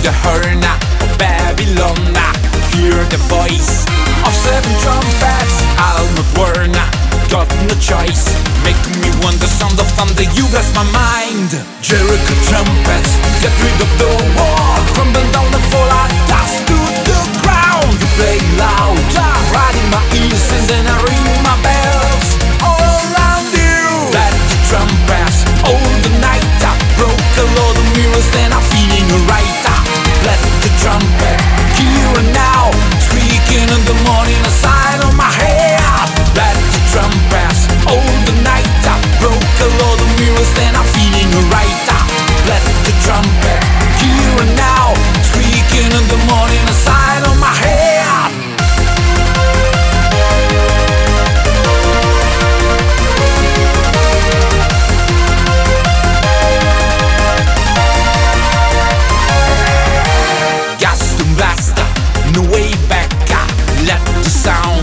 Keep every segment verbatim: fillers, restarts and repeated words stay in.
the horn of Babylon. Hear the voice of seven trumpets. I'll not warn, got no choice. Make me want the sound of thunder, you bless my mind. Jericho trumpets, get rid of the war. Crumble down and fall like dust to the ground. You play loud, right in my ears, and then I ring my bells all around you. Let the trumpets all the night. Broke a lot of mirrors, then I'm feeling right. Let the trumpet here and now, squeaking in the morning, a sign on my head. Let the trumpets all the night. Broke a lot of mirrors, then I'm feeling right. Let the trumpet here and now, squeaking in the morning, a sign on my head. No way back, let the sound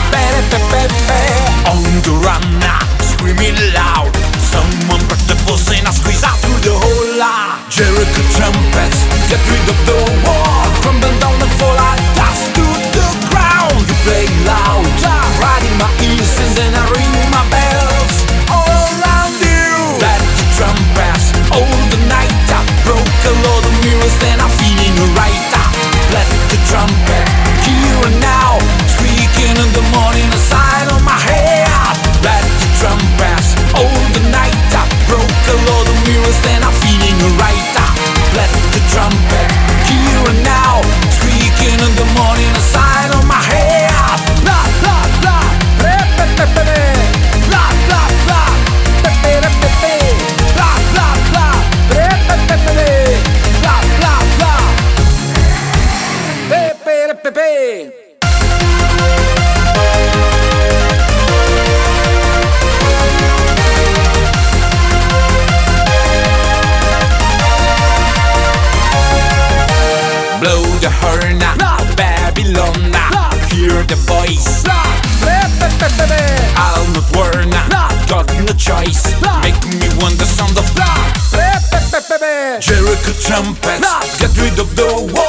on the run, screaming loud. Someone press the button and squeeze out through the hole. Jericho trumpets, get rid of the wall. Crumble down and fall like dust to the ground. You play loud, right in my ears, and then I ring my bells all around you. Let the trumpets all the night. Broke a lot of mirrors, then I'm feeling right. Let the trumpet here and now, squeaking in the morning, a sign on my head. Let the trumpets all the night. Broke a lot of mirrors, then I'm feeling right. Let the trumpet here and now, squeaking in the morning, a sign on my head. Blah blah blah, pe pe pe pe pe. Blah blah blah, pe pe pe pe. Blah blah blah, pe pe pe pe. Blah blah blah. Pepe, pepe. Blow the horn of Babylon. Hear the voice. I'll not warn, got no choice. Make me want the sound of Jericho trumpets, get rid of the war.